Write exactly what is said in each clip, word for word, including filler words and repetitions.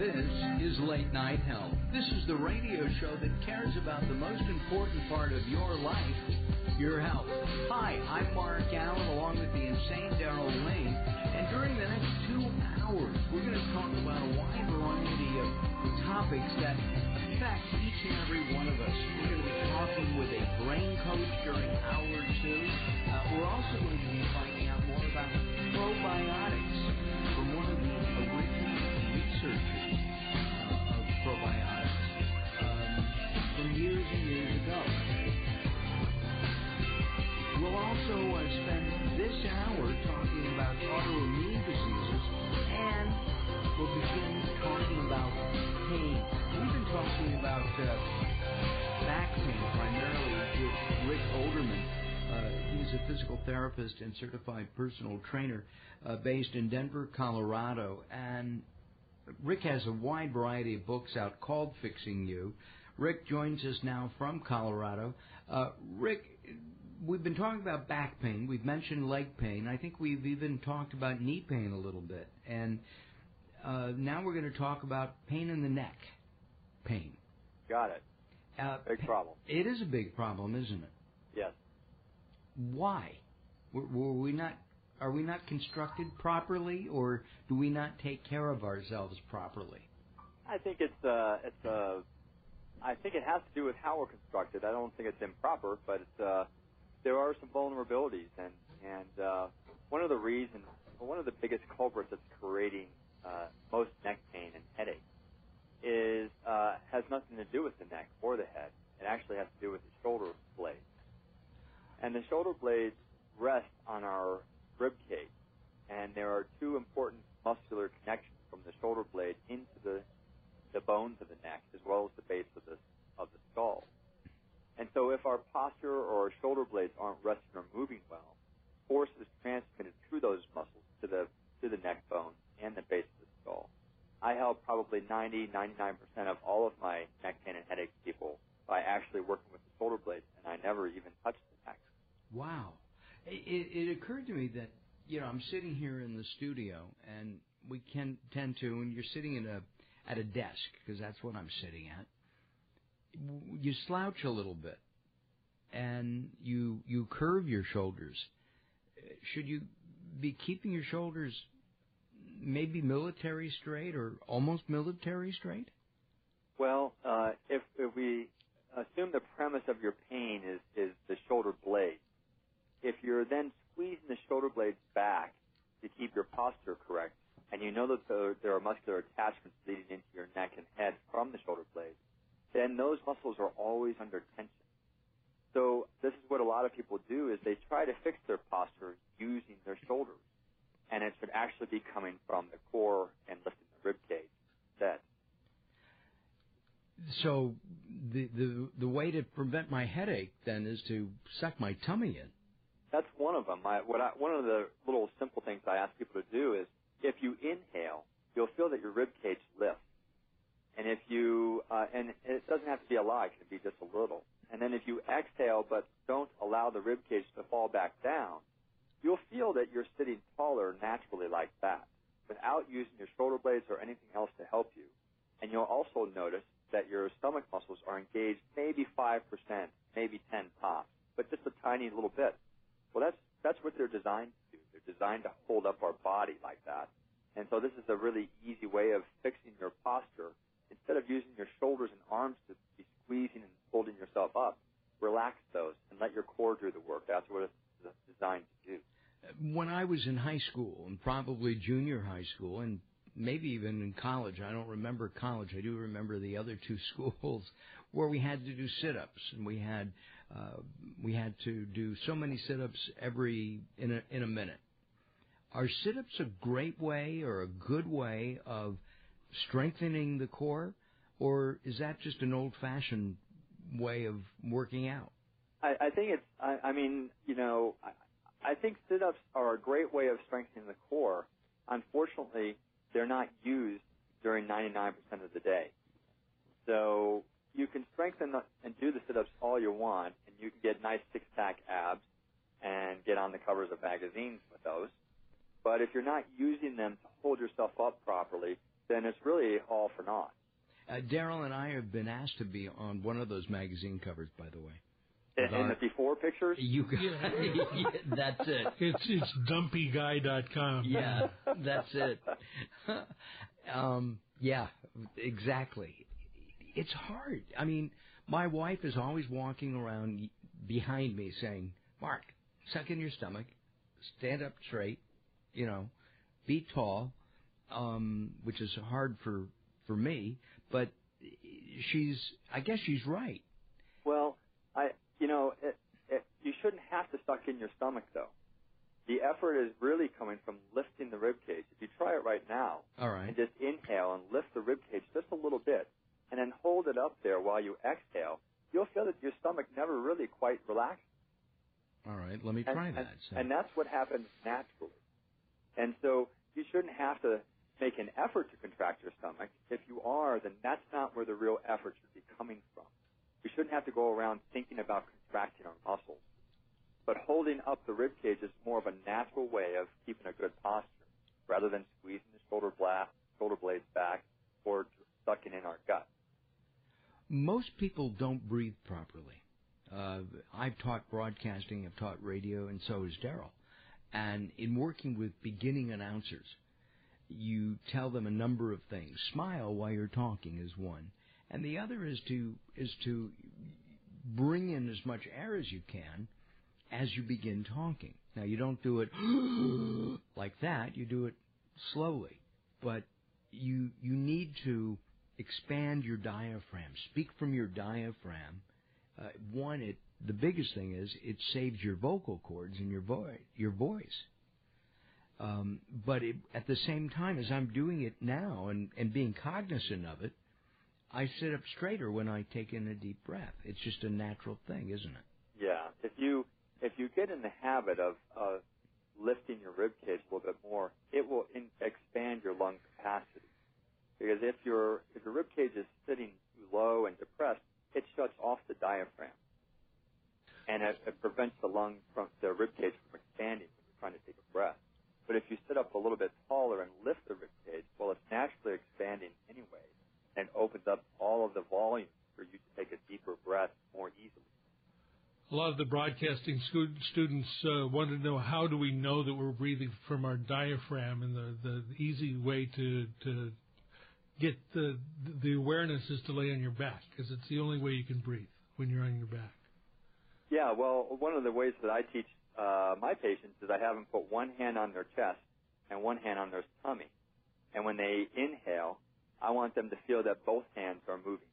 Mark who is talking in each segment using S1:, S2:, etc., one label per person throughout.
S1: This is Late Night Health. This is the radio show that cares about the most important part of your life, your health. Hi, I'm Mark Allen, along with the insane Daryl Lane, and during the next two hours, we're going to talk about a wide variety of topics that affect each and every one of us. We're going to be talking with a brain coach during hour two. Uh, we're also going to be finding out more about probiotics from one of the original researchers uh, of probiotics um, from years and years ago. We'll also uh, spend this hour talking about autoimmune diseases, and we'll begin talking about pain. We've been talking about uh, back pain primarily with Rick Olderman. Uh, he's a physical therapist and certified personal trainer uh, based in Denver, Colorado. And Rick has a wide variety of books out called Fixing You. Rick joins us now from Colorado. Uh, Rick, we've been talking about back pain. We've mentioned leg pain. I think we've even talked about knee pain a little bit. And uh, now we're going to talk about pain in the neck. Pain.
S2: Got it.
S1: Uh,
S2: big problem.
S1: It is a big problem, isn't it?
S2: Yes.
S1: Why? Were, were we not? Are we not constructed properly, or do we not take care of ourselves properly?
S2: I think it's uh, it's uh, I think it has to do with how we're constructed. I don't think it's improper, but it's, uh, there are some vulnerabilities, and and uh, one of the reasons, one of the biggest culprits that's creating uh, most neck pain and headache is uh, has nothing to do with the neck or the head. It actually has to do with the shoulder blades. And the shoulder blades rest on our rib cage, and there are two important muscular connections from the shoulder blade into the the bones of the neck, as well as the base of the of the skull. And so, if our posture or our shoulder blades aren't resting or moving well, force is transmitted through those muscles to the to the neck bone and the base of the skull. I help probably ninety, ninety-nine percent of all of my neck pain and headache people by actually working with the shoulder blades, and I never even touch the neck.
S1: Wow. It, it occurred to me that, you know, I'm sitting here in the studio, and we can tend to, and you're sitting in a at a desk, because that's what I'm sitting at, you slouch a little bit, and you you curve your shoulders. Should you be keeping your shoulders maybe military straight or almost military straight?
S2: Well, uh, if, if we assume the premise of your pain is, is the shoulder blade, if you're then squeezing the shoulder blades back to keep your posture correct, and you know that the, there are muscular attachments leading into your neck and head from the shoulder blades, then those muscles are always under tension. So this is what a lot of people do, is they try to fix their posture using their shoulders, and it should actually be coming from the core and lifting the rib cage instead.
S1: So the, the the way to prevent my headache then is to suck my tummy in.
S2: That's one of them. I, what I, one of the little simple things I ask people to do is, if you inhale, you'll feel that your rib cage lifts. And if you, uh, and it doesn't have to be a lot, it can be just a little. And then if you exhale but don't allow the rib cage to fall back down, you'll feel that you're sitting taller naturally like that, without using your shoulder blades or anything else to help you. And you'll also notice that your stomach muscles are engaged maybe five percent, maybe ten tops, but just a tiny little bit. Well, that's that's what they're designed to do. They're designed to hold up our body like that. And so this is a really easy way of fixing your posture. Instead of using your shoulders and arms to be squeezing and holding yourself up, relax those and let your core do the work. That's what it's designed to do.
S1: When I was in high school, and probably junior high school, and maybe even in college, I don't remember college, I do remember the other two schools, where we had to do sit-ups, and we had uh, we had to do so many sit-ups every in a in a minute. Are sit-ups a great way or a good way of strengthening the core, or is that just an old-fashioned way of working out?
S2: I, I think it's, I, I mean, you know, I, I think sit-ups are a great way of strengthening the core. Unfortunately, they're not used during ninety-nine percent of the day. So you can strengthen the, and do the sit-ups all you want, and you can get nice six-pack abs and get on the covers of magazines with those. But if you're not using them to hold yourself up properly, then it's really all for naught.
S3: Uh, Daryl and I have been asked to be on one of those magazine covers, by the way.
S2: In, in the before pictures?
S3: You got, yeah, that's it.
S4: It's it's dumpy guy dot com.
S3: Yeah, that's it. um, yeah, exactly. It's hard. I mean, my wife is always walking around behind me saying, Mark, suck in your stomach, stand up straight, you know, be tall, um, which is hard for, for me, but she's, I guess she's right.
S2: Well, I, you know, it, it, you shouldn't have to suck in your stomach, though. The effort is really coming from lifting the rib cage. If you try it right now,
S3: all right,
S2: and just inhale and lift the rib cage just a little bit, and then hold it up there while you exhale, you'll feel that your stomach never really quite relaxes.
S3: All right, let me
S2: and,
S3: try
S2: and,
S3: that. So.
S2: And that's what happens naturally. And so you shouldn't have to make an effort to contract your stomach. If you are, then that's not where the real effort should be coming from. We shouldn't have to go around thinking about contracting our muscles. But holding up the rib cage is more of a natural way of keeping a good posture, rather than squeezing the shoulder, bla- shoulder blades back or sucking in our gut.
S3: Most people don't breathe properly. Uh, I've taught broadcasting, I've taught radio, and so has Daryl. And in working with beginning announcers, you tell them a number of things. Smile while you're talking is one. And the other is to is to bring in as much air as you can as you begin talking. Now, you don't do it like that. You do it slowly. But you you need to expand your diaphragm. Speak from your diaphragm. Uh, one, it the biggest thing is it saves your vocal cords and your, vo- your voice. Um, but it, at the same time, as I'm doing it now and, and being cognizant of it, I sit up straighter when I take in a deep breath. It's just a natural thing, isn't it?
S2: Yeah. If you if you get in the habit of uh, lifting your rib cage a little bit more, it will in, expand your lung capacity. Because if your if your rib cage is sitting too low and depressed, it shuts off the diaphragm, and it, it prevents the lung from the rib cage from expanding when you're trying to take a breath. But if you sit up a little bit taller and lift the rib cage, well, it's naturally expanding anyway, and opens up all of the volume for you to take a deeper breath more easily.
S4: A lot of the broadcasting scu- students uh, want to know, how do we know that we're breathing from our diaphragm? And the, the easy way to, to get the the awareness is to lay on your back, because it's the only way you can breathe when you're on your back.
S2: Yeah, well, one of the ways that I teach uh, my patients is I have them put one hand on their chest and one hand on their tummy. And when they inhale, I want them to feel that both hands are moving.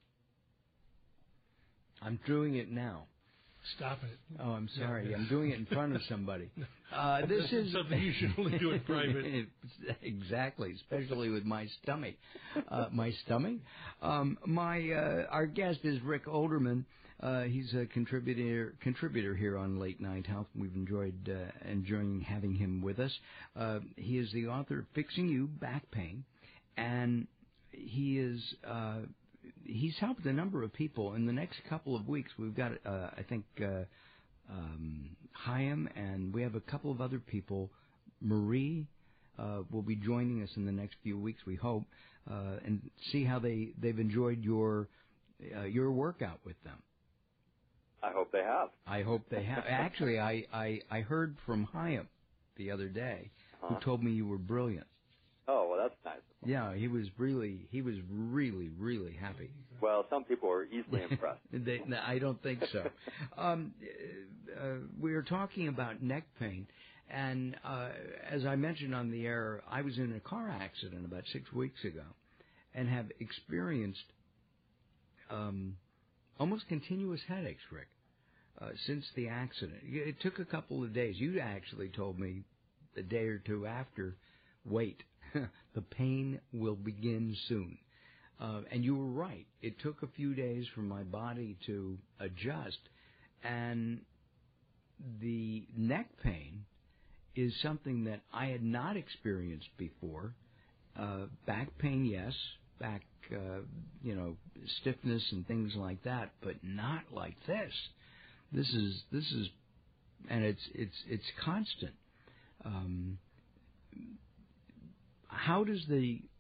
S3: I'm doing it now.
S4: Stop it.
S3: Oh, I'm sorry.
S4: Yeah.
S3: I'm doing it in front of somebody. Uh, this is
S4: something you should only do in private.
S3: Exactly, especially with my stomach. Uh, my stomach. Um, my uh, our guest is Rick Olderman. Uh, he's a contributor contributor here on Late Night Health. We've enjoyed uh, enjoying having him with us. Uh, he is the author of Fixing You Back Pain, and he is. Uh, He's helped a number of people. In the next couple of weeks, we've got, uh, I think, uh, um, Chaim, and we have a couple of other people. Marie uh, will be joining us in the next few weeks, we hope, uh, and see how they, they've enjoyed your uh, your workout with them.
S2: I hope they have.
S3: I hope they have. Actually, I, I, I heard from Chaim the other day,
S2: uh-huh.
S3: who told me you were brilliant.
S2: Oh, well, that's nice.
S3: Yeah, he was really, he was really, really happy.
S2: Well, some people are easily impressed.
S3: they, no, I don't think so. um, uh, we were talking about neck pain, and uh, as I mentioned on the air, I was in a car accident about six weeks ago, and have experienced um, almost continuous headaches, Rick, uh, since the accident. It took a couple of days. You actually told me a day or two after, wait. The pain will begin soon. Uh, and you were right. It took a few days for my body to adjust. And the neck pain is something that I had not experienced before. Uh, back pain, yes. Back, uh, you know, stiffness and things like that, but not like this. This is, this is, and it's, it's, it's constant. Um, How does the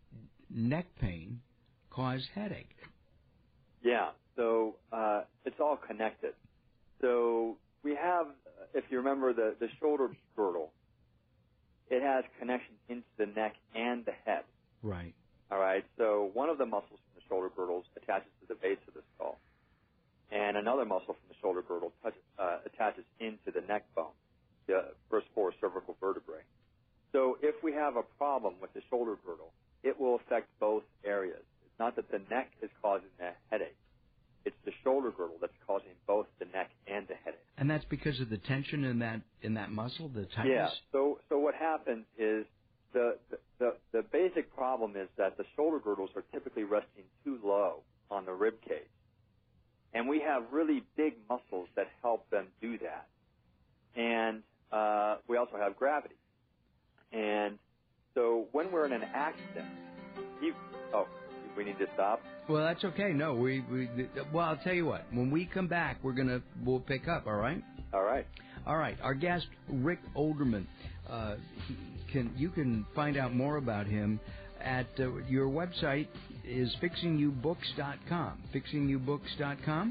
S3: neck pain cause headache?
S2: Yeah, so uh, it's all connected. So we have, if you remember, the, the shoulder girdle. It has connection into the neck and the head.
S3: Right.
S2: All right, so one of the muscles from the shoulder girdle attaches to the base of the skull, and another muscle from the shoulder girdle touches, uh, attaches into the neck bone, the first four cervical vertebrae. So if we have a problem with the shoulder girdle, it will affect both areas. It's not that the neck is causing the headache. It's the shoulder girdle that's causing both the neck and the headache.
S3: And that's because of the tension in that in that muscle, the tightness?
S2: Yeah. So so what happens is the, the, the, the basic problem is that the shoulder girdles are typically resting too low on the rib cage. And we have really big muscles that help them do that. And uh, we also have gravity. And so when we're in an accident, you, oh, we need to stop?
S3: Well, that's okay. No, we, we well, I'll tell you what. When we come back, we're gonna we'll pick up. All right.
S2: All right.
S3: All right. Our guest, Rick Olderman. Uh, can you can find out more about him at uh, your website is fixing you books dot com. fixing you books dot com.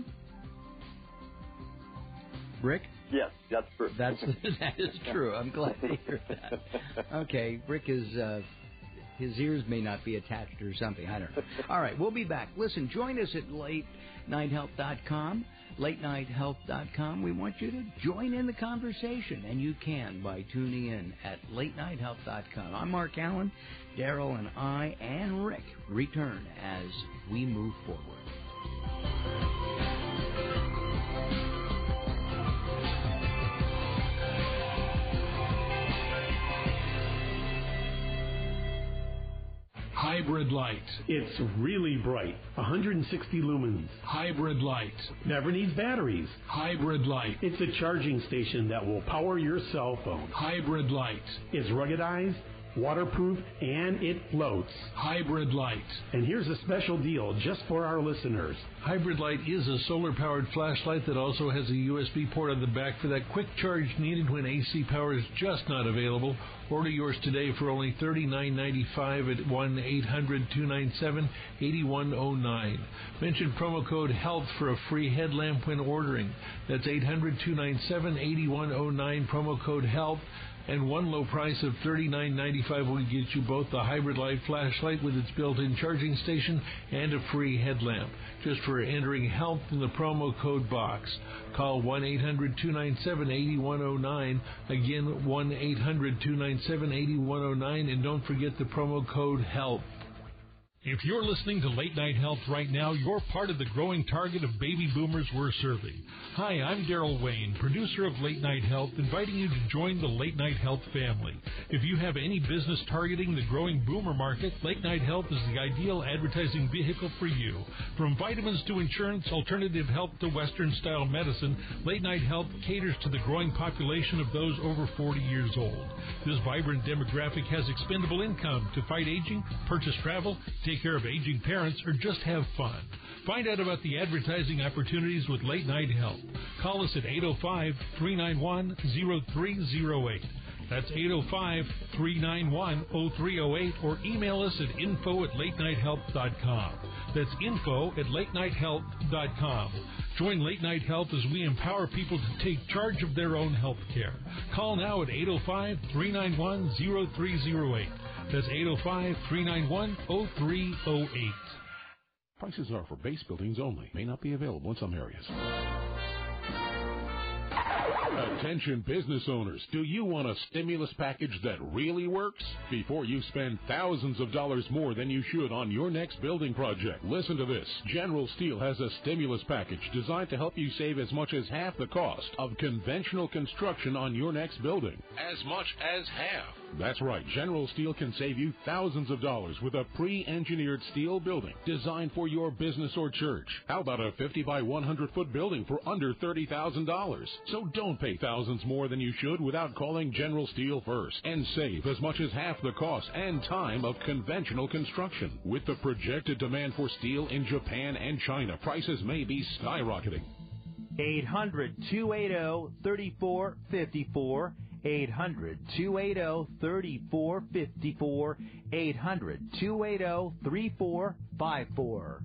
S3: Rick?
S2: Yes, that's true.
S3: That's that is true. I'm glad to hear that. Okay, Rick is. Uh, His ears may not be attached or something. I don't know. All right, we'll be back. Listen, join us at late night health dot com, late night health dot com. We want you to join in the conversation, and you can by tuning in at late night health dot com. I'm Mark Allen. Daryl and I and Rick return as we move forward.
S5: Hybrid light.
S6: It's really bright. one hundred sixty lumens.
S5: Hybrid light.
S6: Never needs batteries.
S5: Hybrid light.
S6: It's a charging station that will power your cell phone.
S5: Hybrid light.
S6: It's ruggedized, waterproof, and it floats.
S5: Hybrid light.
S6: And here's a special deal just for our listeners.
S5: Hybrid light is a solar-powered flashlight that also has a U S B port on the back for that quick charge needed when A C power is just not available. Order yours today for only thirty-nine ninety-five at one eight hundred two nine seven eight one zero nine. Mention promo code HEALTH for a free headlamp when ordering. That's eight hundred two nine seven eight one zero nine, promo code HEALTH. And one low price of thirty-nine ninety-five will get you both the Hybrid Light flashlight with its built-in charging station and a free headlamp, just for entering HEALTH in the promo code box. Call one eight hundred two nine seven eight one zero nine. Again, one eight hundred two nine seven eight one zero nine, and don't forget the promo code HEALTH.
S4: If you're listening to Late Night Health right now, you're part of the growing target of baby boomers we're serving. Hi, I'm Daryl Wayne, producer of Late Night Health, inviting you to join the Late Night Health family. If you have any business targeting the growing boomer market, Late Night Health is the ideal advertising vehicle for you. From vitamins to insurance, alternative health to Western-style medicine, Late Night Health caters to the growing population of those over forty years old. This vibrant demographic has expendable income to fight aging, purchase travel, take care of aging parents, or just have fun. Find out about the advertising opportunities with Late Night Health. Call us at eight oh five, three nine one, oh three oh eight. That's eight oh five, three nine one, oh three oh eight, or email us at info at late night health dot com. That's info at late night health dot com. Join Late Night Health as we empower people to take charge of their own health care. Call now at eight oh five, three nine one, oh three oh eight. That's eight oh five, three nine one, oh three oh eight.
S7: Prices are for base buildings only. May not be available in some areas. Attention business owners, do you want a stimulus package that really works? Before you spend thousands of dollars more than you should on your next building project, listen to this. General Steel has a stimulus package designed to help you save as much as half the cost of conventional construction on your next building. As much as half. That's right, General Steel can save you thousands of dollars with a pre-engineered steel building designed for your business or church. How about a fifty by one hundred foot building for under thirty thousand dollars? So don't pay thousands more than you should without calling General Steel first, and save as much as half the cost and time of conventional construction. With the projected demand for steel in Japan and China, prices may be skyrocketing.
S8: eight hundred, two eighty, three four five four, eight hundred, two eighty, three four five four, eight hundred, two eighty, three four five four.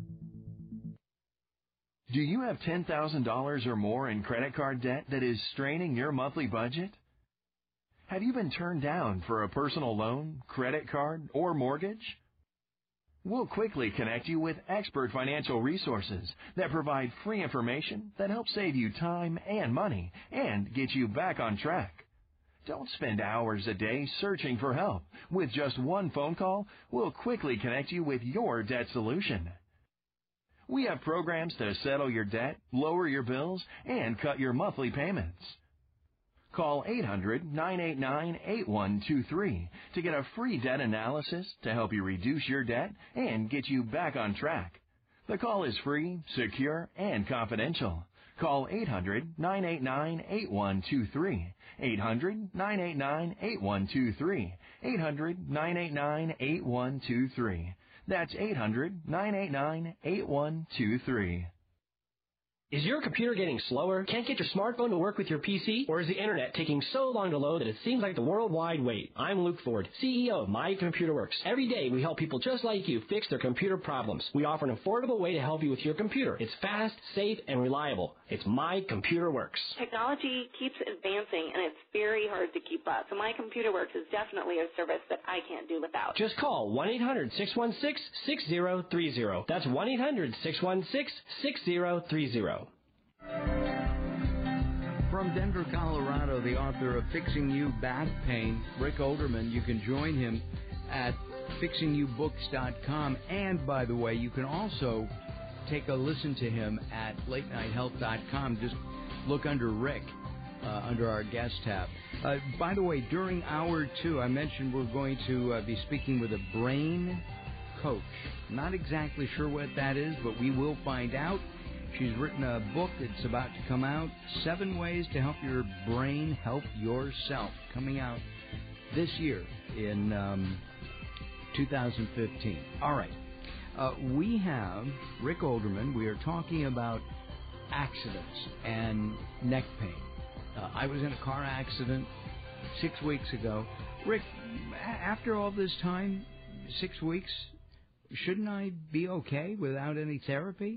S9: Do you have ten thousand dollars or more in credit card debt that is straining your monthly budget? Have you been turned down for a personal loan, credit card, or mortgage? We'll quickly connect you with expert financial resources that provide free information that helps save you time and money and get you back on track. Don't spend hours a day searching for help. With just one phone call, we'll quickly connect you with your debt solution. We have programs to settle your debt, lower your bills, and cut your monthly payments. Call eight hundred, nine eight nine, eight one two three to get a free debt analysis to help you reduce your debt and get you back on track. The call is free, secure, and confidential. Call eight hundred, nine eight nine, eight one two three, eight hundred, nine eight nine, eight one two three, eight hundred, nine eight nine, eight one two three. That's eight hundred, nine eight nine, eight one two three.
S10: Is your computer getting slower? Can't get your smartphone to work with your P C? Or is the internet taking so long to load that it seems like the worldwide wait? I'm Luke Ford, C E O of My Computer Works. Every day we help people just like you fix their computer problems. We offer an affordable way to help you with your computer. It's fast, safe, and reliable. It's My Computer Works.
S11: Technology keeps advancing and it's very hard to keep up. So My Computer Works is definitely a service that I can't do without.
S10: Just call one eight hundred, six one six, six zero three zero. That's one eight hundred, six one six, six zero three zero.
S3: From Denver, Colorado, the author of Fixing You Back Pain, Rick Olderman. You can join him at fixing you books dot com. And, by the way, you can also take a listen to him at late night health dot com. Just look under Rick, uh, under our guest tab. Uh, by the way, during hour two, I mentioned we're going to uh, be speaking with a brain coach. Not exactly sure what that is, but we will find out. She's written a book that's about to come out, Seven Ways to Help Your Brain Help Yourself, coming out this year in um, two thousand fifteen. All right. Uh, we have Rick Olderman. We are talking about accidents and neck pain. Uh, I was in a car accident six weeks ago. Rick, after all this time, six weeks, shouldn't I be okay without any therapy?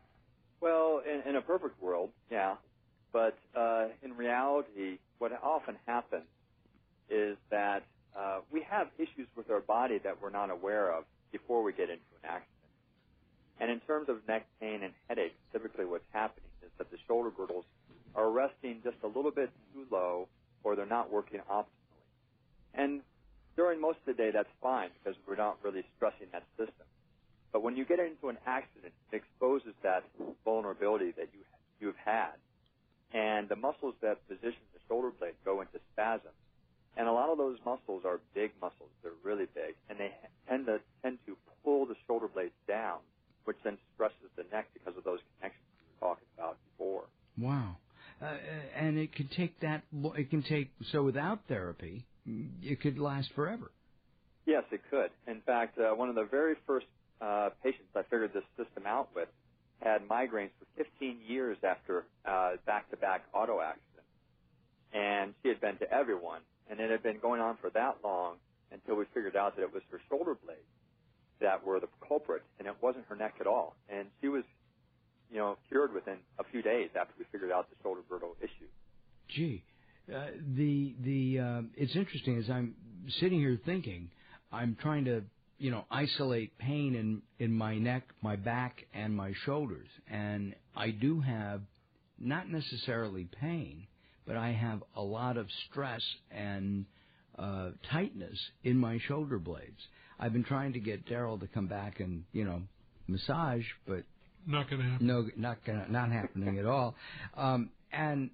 S2: Well, in, in a perfect world, yeah. But uh, in reality, what often happens is that uh, we have issues with our body that we're not aware of before we get into an accident. And in terms of neck pain and headaches, typically what's happening is that the shoulder girdles are resting just a little bit too low or they're not working optimally. And during most of the day, that's fine because we're not really stressing that system. But when you get into an accident, it exposes that vulnerability that you, you've had. And the muscles that position the shoulder blade go into spasms. And a lot of those muscles are big muscles. They're really big. And they tend to tend to pull the shoulder blades down, which then stresses the neck because of those connections we were talking about before.
S3: Wow. Uh, and it could take that, it can take, so without therapy, it could last forever.
S2: Yes, it could. In fact, uh, one of the very first Uh, patients I figured this system out with had migraines for fifteen years after uh, back-to-back auto accident. And she had been to everyone, and it had been going on for that long until we figured out that it was her shoulder blades that were the culprit, and it wasn't her neck at all. And she was, you know, cured within a few days after we figured out the shoulder girdle issue.
S3: Gee, uh, the the uh, it's interesting as I'm sitting here thinking, I'm trying to you know, isolate pain in, in my neck, my back, and my shoulders. And I do have not necessarily pain, but I have a lot of stress and uh, tightness in my shoulder blades. I've been trying to get Daryl to come back and, you know, massage, but
S4: not going to happen.
S3: No, not gonna, not happening at all. Um, and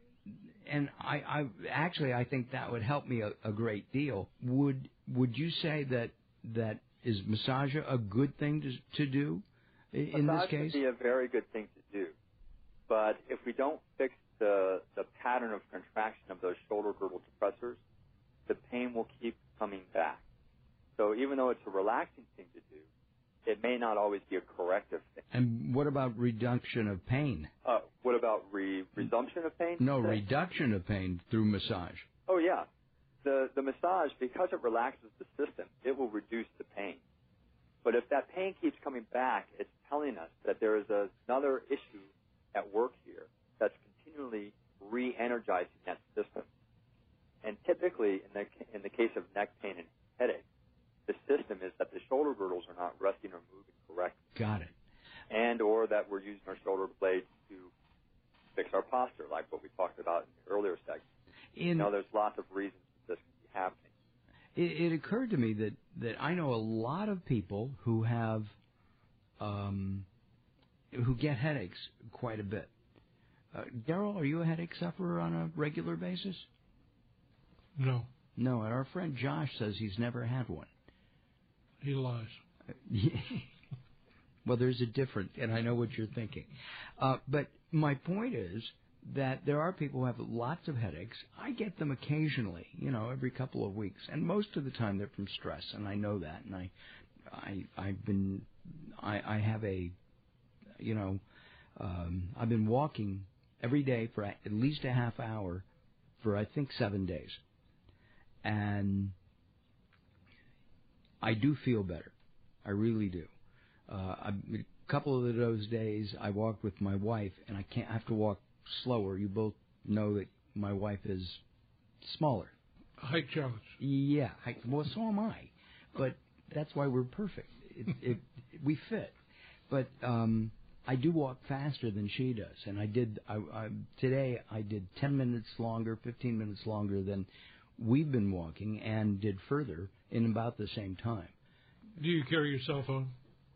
S3: and I, I actually I think that would help me a, a great deal. Would would you say that that is massage a good thing to to do in
S2: massage
S3: this case?
S2: Massage would be a very good thing to do, but if we don't fix the the pattern of contraction of those shoulder girdle depressors, the pain will keep coming back. So even though it's a relaxing thing to do, it may not always be a corrective thing.
S3: And what about reduction of pain?
S2: Uh, what about re- resumption of pain?
S3: No, reduction of pain through massage.
S2: Oh, yeah. the, the massage, because it relaxes the system, it will reduce the pain. But if that pain keeps coming back, it's telling us that there is a, another issue at work here that's continually re-energizing that system. And typically, in the, in the case of neck pain and headache, the system is that the shoulder girdles are not resting or moving correctly.
S3: Got it.
S2: And or that we're using our shoulder blades to fix our posture, like what we talked about in the earlier segment. In, you know, there's lots of reasons this can be happening.
S3: It, it occurred to me that, that I know a lot of people who have, um, who get headaches quite a bit. Uh, Daryl, are you a headache sufferer on a regular basis?
S4: No.
S3: No, and our friend Josh says he's never had one.
S4: He lies.
S3: Well, there's a difference, and I know what you're thinking. Uh, but my point is that there are people who have lots of headaches. I get them occasionally, you know, every couple of weeks, and most of the time they're from stress, and I know that. And I, I, I've been, I, I have a, you know, um, I've been walking every day for at least a half hour for I think seven days, and I do feel better. I really do. Uh, I, a couple of those days I walked with my wife, and I can't I have to walk slower. You both know that my wife is smaller.
S4: Height challenge.
S3: Yeah, height, well, so am I. But that's why we're perfect. It, it, we fit. But um, I do walk faster than she does, and I did. I, I, today I did ten minutes longer, fifteen minutes longer than we've been walking, and did further in about the same time.
S4: Do you carry your cell phone?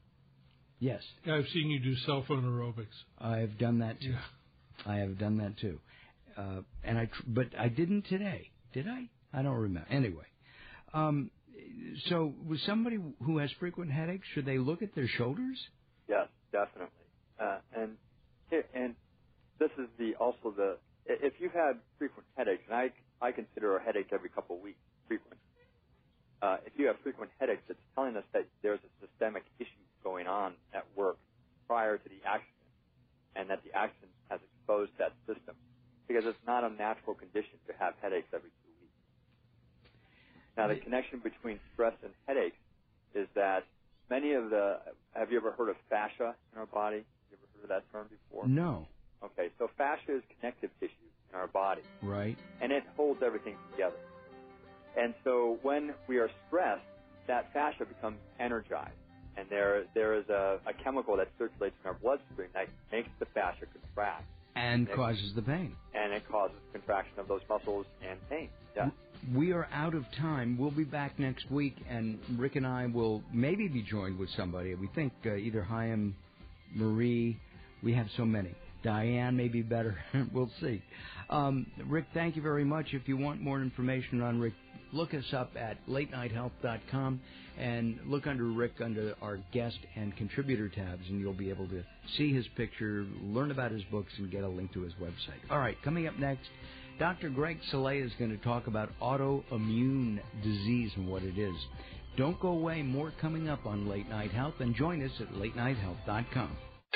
S3: Yes.
S4: I've seen you do cell phone aerobics.
S3: I've done that too.
S4: Yeah.
S3: I have done that too. Uh, and I, tr- but I didn't today. Did I? I don't remember. Anyway, um, so with somebody who has frequent headaches, should they look at their shoulders?
S2: Yes, definitely. Uh, and and this is the also the if you've had frequent headaches, and I I consider a headache every couple of weeks frequent. Uh, if you have frequent headaches, it's telling us that there's a systemic issue going on at work prior to the accident, and that the accident has exposed that system, because it's not a natural condition to have headaches every two weeks. Now, the connection between stress and headaches is that many of the, have you ever heard of fascia in our body? You ever heard of that term before?
S3: No.
S2: Okay, so fascia is connective tissue in our body.
S3: Right.
S2: And it holds everything together. And so when we are stressed, that fascia becomes energized. And there, there is a, a chemical that circulates in our bloodstream that makes the fascia contract.
S3: And, and causes
S2: it,
S3: the pain.
S2: And it causes contraction of those muscles and pain. Yeah.
S3: We are out of time. We'll be back next week, and Rick and I will maybe be joined with somebody. We think uh, either Chaim, Marie, we have so many. Diane may be better. We'll see. Um, Rick, thank you very much. If you want more information on Rick, look us up at late night health dot com and look under Rick under our guest and contributor tabs, and you'll be able to see his picture, learn about his books, and get a link to his website. All right, coming up next, Doctor Greg Soleil is going to talk about autoimmune disease and what it is. Don't go away. More coming up on Late Night Health, and join us at late night health dot com.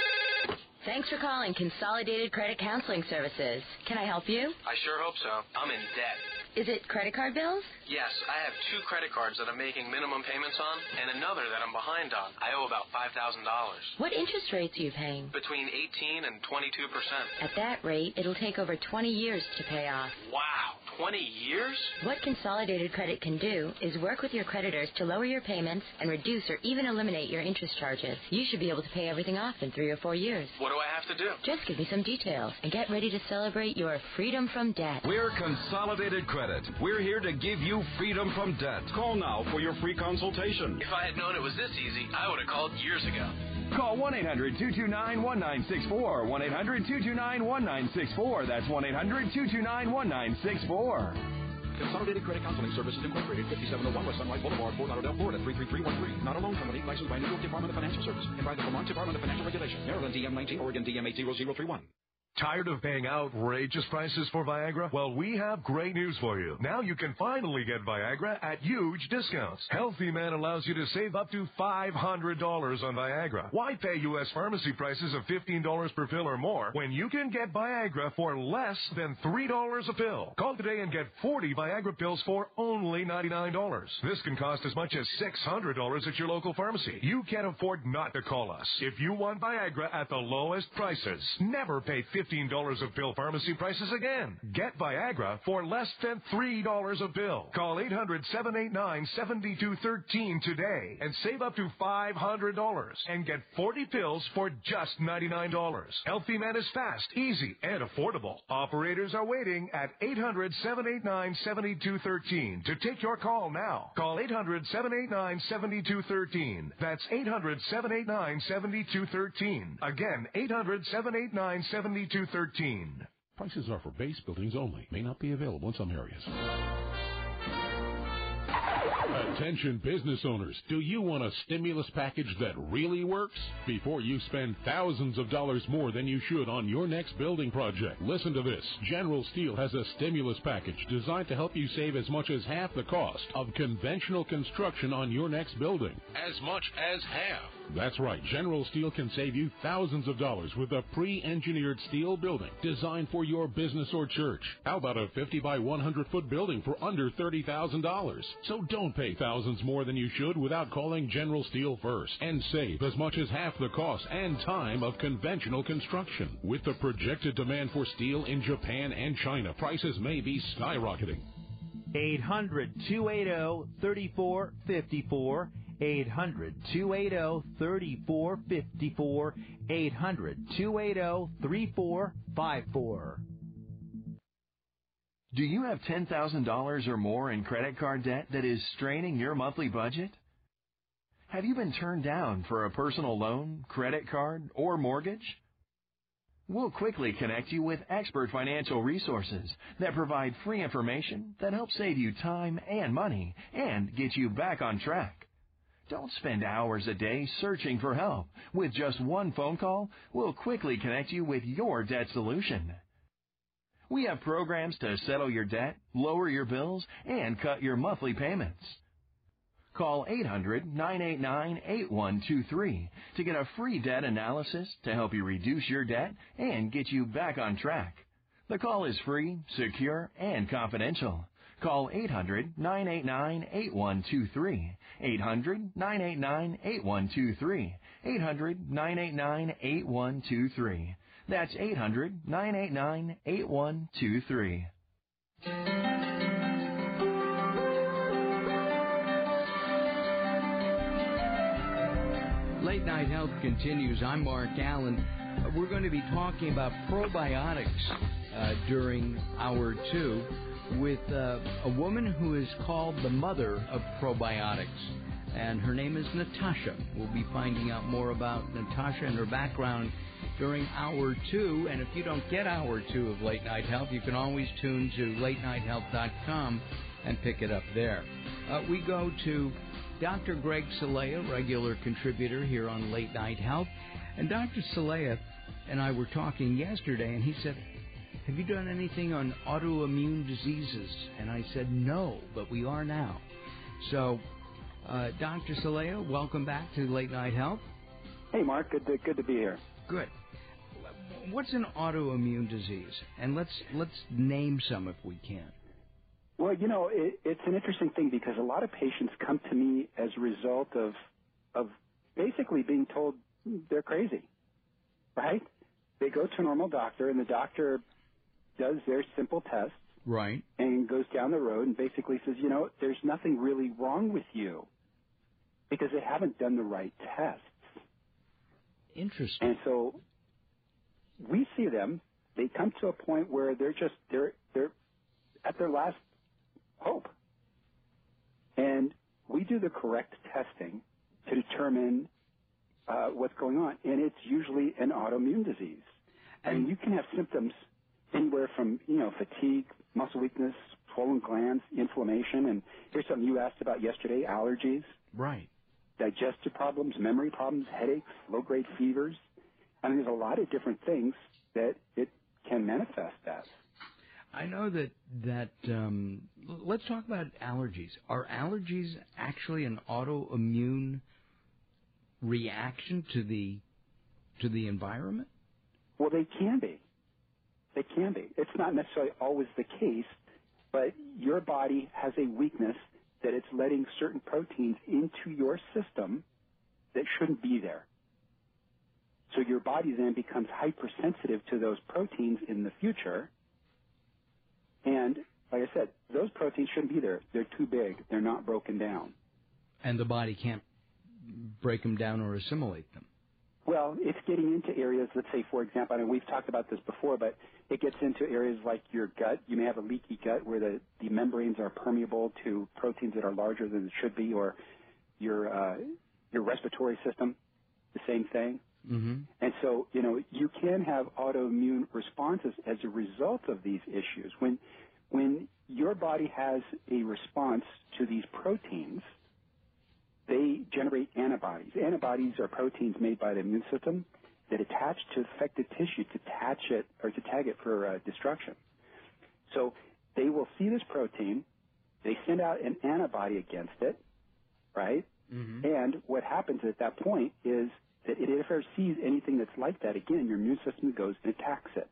S12: Thanks for calling Consolidated Credit Counseling Services. Can I help you?
S13: I sure hope so. I'm in debt.
S12: Is it credit card bills?
S13: Yes, I have two credit cards that I'm making minimum payments on, and another that I'm behind on. I owe about five thousand dollars.
S12: What interest rates are you paying?
S13: Between eighteen and twenty-two percent.
S12: At that rate, it'll take over twenty years to pay off.
S13: Wow, twenty years?
S12: What Consolidated Credit can do is work with your creditors to lower your payments and reduce or even eliminate your interest charges. You should be able to pay everything off in three or four years.
S13: What do I have to do?
S12: Just give me some details and get ready to celebrate your freedom from debt.
S14: We're Consolidated Credit. We're here to give you freedom from debt. Call now for your free consultation.
S13: If I had known it was this easy, I would have called years ago.
S9: Call one eight hundred two two nine one nine six four. one eight hundred two two nine one nine six four. That's one eight hundred two two nine one nine six four.
S15: Consolidated Credit Counseling Services Incorporated, fifty-seven oh one West Sunrise Boulevard, Fort Lauderdale, Florida, three three three one three. Not a loan company licensed by New York Department of Financial Services and by the Vermont Department of Financial Regulation. Maryland D M nineteen, Oregon D M eight zero zero three one.
S16: Tired of paying outrageous prices for Viagra? Well, we have great news for you. Now you can finally get Viagra at huge discounts. Healthy Man allows you to save up to five hundred dollars on Viagra. Why pay U S pharmacy prices of fifteen dollars per pill or more when you can get Viagra for less than three dollars a pill? Call today and get forty Viagra pills for only ninety-nine dollars. This can cost as much as six hundred dollars at your local pharmacy. You can't afford not to call us. If you want Viagra at the lowest prices, never pay fifteen dollars a pill pharmacy prices again. Get Viagra for less than three dollars a pill. Call eight hundred, seven eight nine, seven two one three today and save up to five hundred dollars and get forty pills for just ninety-nine dollars. Healthy Man is fast, easy, and affordable. Operators are waiting at eight hundred, seven eight nine, seven two one three to take your call now. Call eight hundred, seven eight nine, seven two one three. That's eight hundred, seven eight nine, seven two one three. Again, eight hundred, seven eight nine, seven two one three.
S7: Prices are for base buildings only. May not be available in some areas. Attention business owners, do you want a stimulus package that really works? Before you spend thousands of dollars more than you should on your next building project, listen to this. General Steel has a stimulus package designed to help you save as much as half the cost of conventional construction on your next building. As much as half. That's right, General Steel can save you thousands of dollars with a pre-engineered steel building designed for your business or church. How about a fifty by one hundred foot building for under thirty thousand dollars? So don't pay thousands more than you should without calling General Steel first and save as much as half the cost and time of conventional construction. With the projected demand for steel in Japan and China, prices may be skyrocketing.
S8: eight hundred, two eighty, thirty-four fifty-four. eight hundred, two eighty, thirty-four fifty-four. eight hundred, two eighty, three four five four.
S9: Do you have ten thousand dollars or more in credit card debt that is straining your monthly budget? Have you been turned down for a personal loan, credit card, or mortgage? We'll quickly connect you with expert financial resources that provide free information that helps save you time and money and get you back on track. Don't spend hours a day searching for help. With just one phone call, we'll quickly connect you with your debt solution. We have programs to settle your debt, lower your bills, and cut your monthly payments. Call eight hundred, nine eight nine, eight one two three to get a free debt analysis to help you reduce your debt and get you back on track. The call is free, secure, and confidential. Call eight hundred, nine eight nine, eight one two three. eight hundred, nine eight nine, eight one two three. eight hundred, nine eight nine, eight one two three. That's eight hundred, nine eight nine, eight one two three.
S3: Late Night Health continues. I'm Mark Allen. We're going to be talking about probiotics uh, during hour two with uh, a woman who is called the mother of probiotics, and her name is Natasha. We'll be finding out more about Natasha and her background during hour two, and if you don't get hour two of Late Night Health, you can always tune to late night health dot com and pick it up there. Uh, we go to Doctor Greg Celaya, regular contributor here on Late Night Health, and Doctor Celaya and I were talking yesterday, and he said, have you done anything on autoimmune diseases? And I said, no, but we are now. So, uh, Doctor Celaya, welcome back to Late Night Health.
S17: Hey, Mark. Good to, good to be here.
S3: Good. What's an autoimmune disease? And let's let's name some if we can.
S17: Well, you know, it, it's an interesting thing because a lot of patients come to me as a result of of basically being told they're crazy, right? They go to a normal doctor, and the doctor does their simple tests,
S3: right,
S17: and goes down the road and basically says, you know, there's nothing really wrong with you because they haven't done the right tests.
S3: Interesting.
S17: And so we see them. They come to a point where they're just they're they're at their last hope, and we do the correct testing to determine uh, what's going on, and it's usually an autoimmune disease. I mean, you can have symptoms anywhere from you know fatigue, muscle weakness, swollen glands, inflammation, and here's something you asked about yesterday: allergies,
S3: right?
S17: Digestive problems, memory problems, headaches, low-grade fevers. I mean, there's a lot of different things that it can manifest as.
S3: I know that that um, let's talk about allergies. Are allergies actually an autoimmune reaction to the to the environment?
S17: Well, they can be. They can be. It's not necessarily always the case, but your body has a weakness that it's letting certain proteins into your system that shouldn't be there. So your body then becomes hypersensitive to those proteins in the future. And like I said, those proteins shouldn't be there. They're too big. They're not broken down.
S3: And the body can't break them down or assimilate them.
S17: Well, it's getting into areas, let's say, for example, I mean, we've talked about this before, but it gets into areas like your gut. You may have a leaky gut where the, the membranes are permeable to proteins that are larger than it should be, or your uh, your respiratory system, the same thing.
S3: Mm-hmm.
S17: And so, you know, you can have autoimmune responses as a result of these issues. When when your body has a response to these proteins, they generate antibodies. Antibodies are proteins made by the immune system that attach to affected tissue to attach it or to tag it for uh, destruction. So they will see this protein, they send out an antibody against it, right?
S3: Mm-hmm.
S17: And what happens at that point is that if it ever sees anything that's like that again, your immune system goes and attacks it.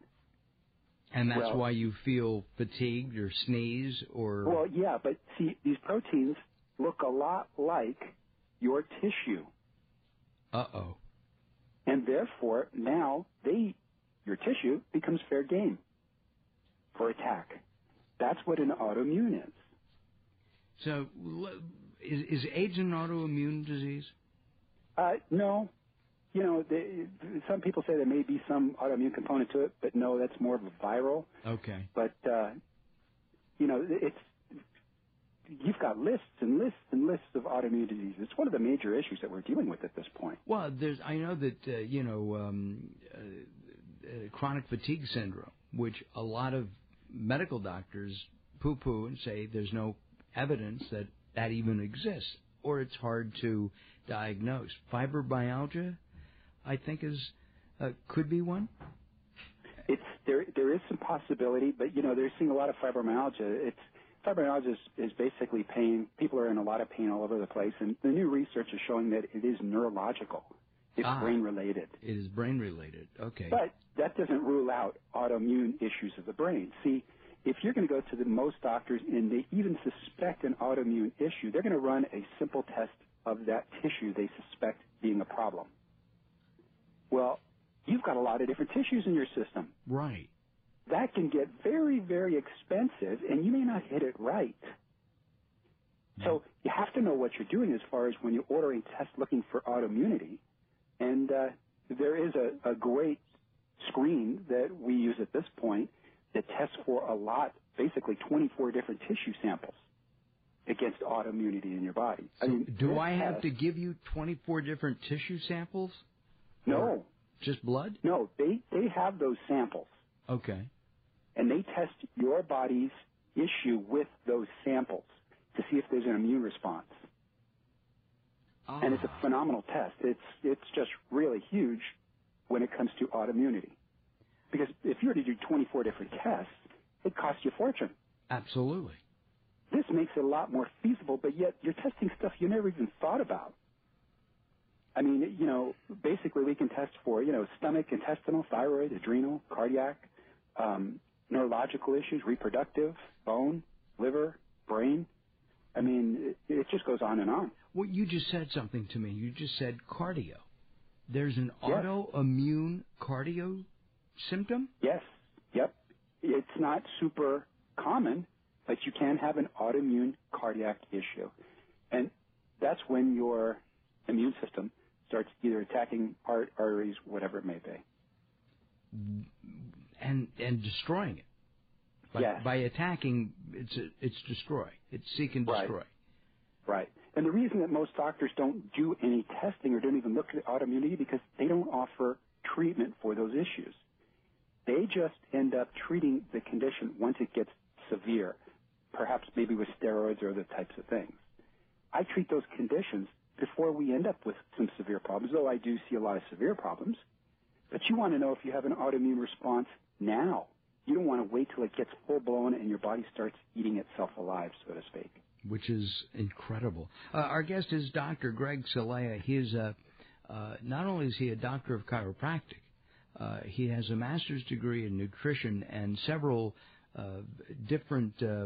S3: And that's
S17: well,
S3: why you feel fatigued or sneeze or...
S17: Well, yeah, but see, these proteins look a lot like your tissue.
S3: Uh-oh.
S17: And therefore, now they, your tissue becomes fair game for attack. That's what an autoimmune is.
S3: So, is, is AIDS an autoimmune disease?
S17: Uh, no. You know, they, some people say there may be some autoimmune component to it, but no, that's more of a viral.
S3: Okay.
S17: But, uh, you know, it's, you've got lists and lists and lists of autoimmune diseases. It's one of the major issues that we're dealing with at this point.
S3: Well, there's, I know that, uh, you know, um, uh, uh, chronic fatigue syndrome, which a lot of medical doctors poo-poo and say there's no evidence that that even exists, or it's hard to diagnose. Fibromyalgia, I think, is uh, could be one.
S17: It's there. There is some possibility, but you know, they're seeing a lot of fibromyalgia. It's fibromyalgia is, is basically pain. People are in a lot of pain all over the place, and the new research is showing that it is neurological. It's
S3: ah,
S17: brain related.
S3: It is brain related. Okay.
S17: But that doesn't rule out autoimmune issues of the brain. See, if you're going to go to the most doctors and they even suspect an autoimmune issue, they're going to run a simple test of that tissue they suspect being a problem. Well, you've got a lot of different tissues in your system.
S3: Right.
S17: That can get very, very expensive, and you may not hit it right. So you have to know what you're doing as far as when you're ordering tests looking for autoimmunity. And uh, there is a, a great screen that we use at this point that tests for a lot, basically twenty-four different tissue samples against autoimmunity in your body.
S3: So
S17: I mean,
S3: do I have
S17: test,
S3: to give you twenty-four different tissue samples?
S17: No.
S3: Just blood?
S17: No, they, they have those samples.
S3: Okay.
S17: And they test your body's issue with those samples to see if there's an immune response.
S3: Ah.
S17: And it's a phenomenal test. It's it's just really huge when it comes to autoimmunity. Because if you were to do twenty-four different tests, it costs you a fortune.
S3: Absolutely.
S17: This makes it a lot more feasible, but yet you're testing stuff you never even thought about. I mean, you know, basically we can test for, you know, stomach, intestinal, thyroid, adrenal, cardiac, um, neurological issues, reproductive, bone, liver, brain. I mean, it, it just goes on and on.
S3: Well, you just said something to me. You just said cardio. There's an
S17: Yes.
S3: autoimmune cardio symptom?
S17: Yes. Yep. It's not super common, but you can have an autoimmune cardiac issue. And that's when your immune system starts either attacking heart, arteries, whatever it may be.
S3: And and destroying it. By,
S17: yes.
S3: by attacking, it's a, it's destroy. It's seek and destroy.
S17: Right. Right. And the reason that most doctors don't do any testing or don't even look at autoimmunity because they don't offer treatment for those issues. They just end up treating the condition once it gets severe, perhaps maybe with steroids or other types of things. I treat those conditions before we end up with some severe problems, though I do see a lot of severe problems. But you want to know if you have an autoimmune response now. You don't want to wait till it gets full-blown and your body starts eating itself alive, so to speak.
S3: Which is incredible. Uh, our guest is Doctor Greg Celaya. He is a, uh, not only is he a doctor of chiropractic, uh, he has a master's degree in nutrition and several uh, different, uh,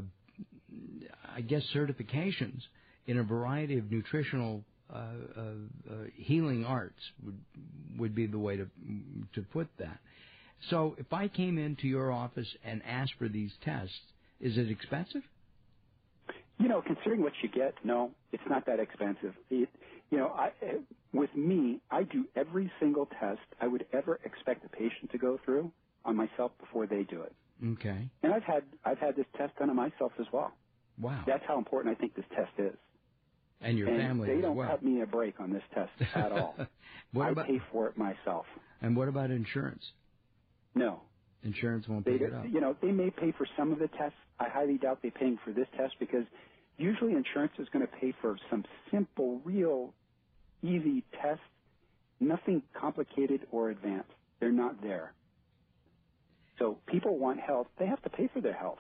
S3: I guess, certifications in a variety of nutritional uh, uh, uh, healing arts would would be the way to to put that. So if I came into your office and asked for these tests, is it expensive?
S17: You know, considering what you get, no, it's not that expensive. It, you know, I, with me, I do every single test I would ever expect a patient to go through on myself before they do it.
S3: Okay.
S17: And I've had I've had this test done on myself as well.
S3: Wow.
S17: That's how important I think this test is.
S3: And your
S17: and
S3: family
S17: they
S3: as
S17: don't
S3: well.
S17: cut me a break on this test at all.
S3: What
S17: I
S3: about,
S17: pay for it myself.
S3: And what about insurance?
S17: No.
S3: Insurance won't
S17: They,
S3: pick it up.
S17: you know, they may pay for some of the tests. I highly doubt they're paying for this test because usually insurance is going to pay for some simple, real, easy tests, nothing complicated or advanced. They're not there. So people want health. They have to pay for their health.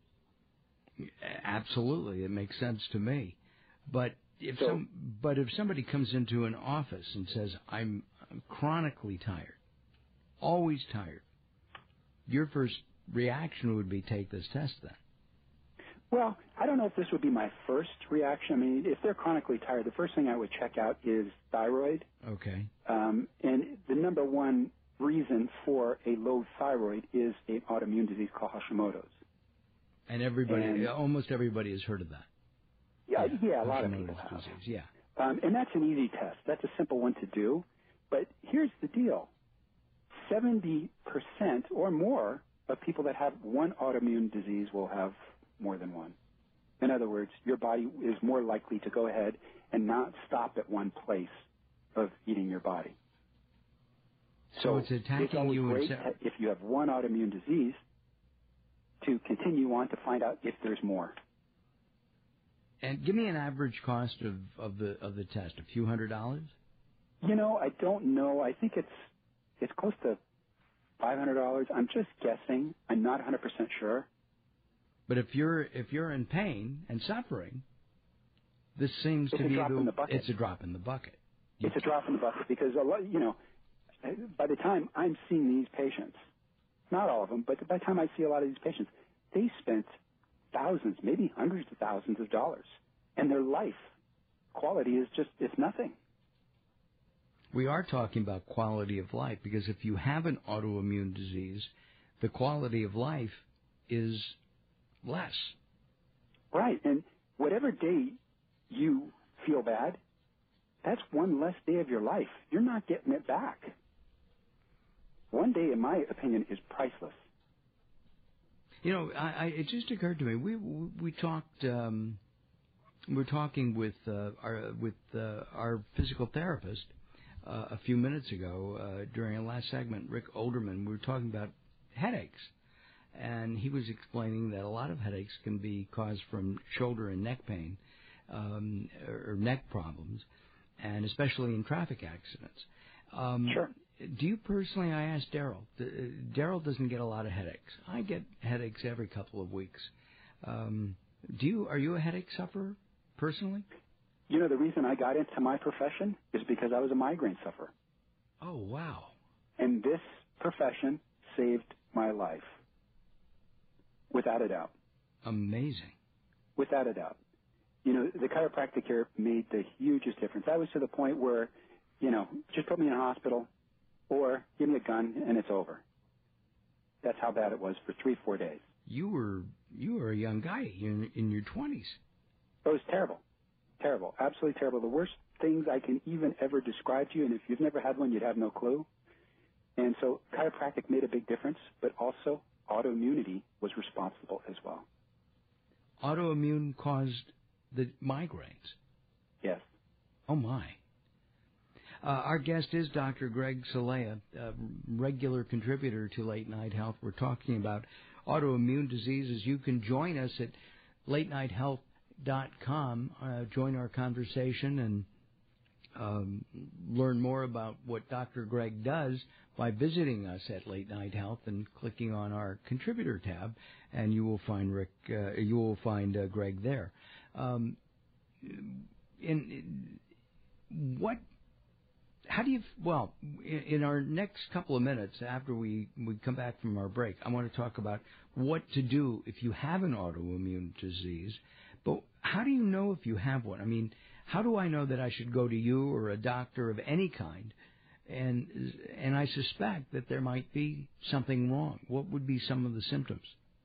S3: Absolutely. It makes sense to me. But if
S17: So-
S3: some, but if somebody comes into an office and says, I'm, I'm chronically tired, always tired, your first reaction would be take this test then.
S17: Well, I don't know if this would be my first reaction. I mean, if they're chronically tired, the first thing I would check out is thyroid.
S3: Okay.
S17: Um, and the number one reason for a low thyroid is an autoimmune disease called Hashimoto's.
S3: And everybody,
S17: And-
S3: almost everybody has heard of that.
S17: Yeah, yeah, a lot of
S3: Hashimoto's
S17: people have.
S3: disease, yeah.
S17: Um, and that's an easy test. That's a simple one to do. But here's the deal. seventy percent or more of people that have one autoimmune disease will have more than one. In other words, your body is more likely to go ahead and not stop at one place of eating your body.
S3: So it's attacking
S17: always
S3: you in
S17: great
S3: se-
S17: if you have one autoimmune disease to continue on to find out if there's more.
S3: And give me an average cost of, of the of the test, a few hundred dollars?
S17: You know, I don't know. I think it's it's close to five hundred dollars. I'm just guessing. I'm not one hundred percent sure.
S3: But if you're if you're in pain and suffering, this seems
S17: It's
S3: to
S17: a
S3: be
S17: drop
S3: the
S17: in the bucket.
S3: it's a drop in the bucket.
S17: It's a drop in the bucket because a lot, you know, by the time I'm seeing these patients, not all of them, but by the time I see a lot of these patients, they spent thousands, maybe hundreds of thousands of dollars, and their life quality is just it's nothing.
S3: We are talking about quality of life because if you have an autoimmune disease, the quality of life is less.
S17: Right, and whatever day you feel bad, that's one less day of your life. You're not getting it back. One day, in my opinion, is priceless.
S3: You know, I, I, it just occurred to me. We we, we talked. Um, we were talking with uh, our with uh, our physical therapist uh, a few minutes ago uh, during our last segment. Rick Olderman. We were talking about headaches, and he was explaining that a lot of headaches can be caused from shoulder and neck pain um, or, or neck problems, and especially in traffic accidents. Um,
S17: sure.
S3: Do you personally, I asked Daryl, Daryl doesn't get a lot of headaches. I get headaches every couple of weeks. Um, do you, are you a headache sufferer personally?
S17: You know, the reason I got into my profession is because I was a migraine sufferer.
S3: Oh, wow.
S17: And this profession saved my life. Without a doubt.
S3: Amazing.
S17: Without a doubt. You know, the chiropractic care made the hugest difference. I was to the point where, you know, just put me in a hospital, or give me a gun and it's over. That's how bad it was for three, four days.
S3: You were you were a young guy in, in your twenties.
S17: It was terrible. Terrible. Absolutely terrible. The worst things I can even ever describe to you, and if you've never had one, you'd have no clue. And so chiropractic made a big difference, but also autoimmunity was responsible as well.
S3: Autoimmune caused the migraines?
S17: Yes.
S3: Oh, my. Uh, our guest is Doctor Greg Celaya, a regular contributor to Late Night Health. We're talking about autoimmune diseases. You can join us at late night health dot com. Uh, join our conversation and um, learn more about what Doctor Greg does by visiting us at Late Night Health and clicking on our contributor tab, and you will find Rick. Uh, you will find uh, Greg there. Um, in, in what? How do you? Well, in, in our next couple of minutes after we we come back from our break, I want to talk about what to do if you have an autoimmune disease. But how do you know if you have one? I mean, how do I know that I should go to you or a doctor of any kind? And and I suspect that there might be something wrong. What would be some of the symptoms?